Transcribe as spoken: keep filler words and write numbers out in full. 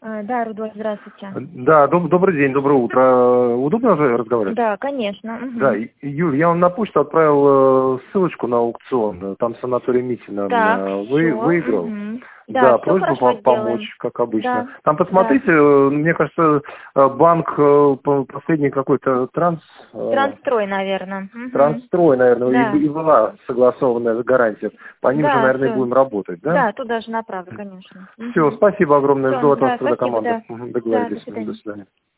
А, да, Рудольф, здравствуйте. Да, доб- добрый день, доброе утро. Удобно уже разговаривать? Да, конечно. Угу. Да, И- Юль, я вам на почту отправил э, ссылочку на аукцион. Там санаторий Митина Так, э, все. вы, выиграл. Угу. Да, Да, все просьба хорошо по- помочь, сделаем. как обычно. Да, Там да. посмотрите, э, мне кажется, э, банк э, по- последний какой-то транс... э, Трансстрой, наверное. Угу. Трансстрой, наверное, и, б- Да. и была согласованная гарантия. По ним же, Да, наверное, и все. будем работать, да? Да, тут даже направлю, конечно. Все, Угу. спасибо огромное, Все, жду от вас да, тогда спасибо, команды. да. Мгм, Да, до договорились. Мгм, до свидания. свидания.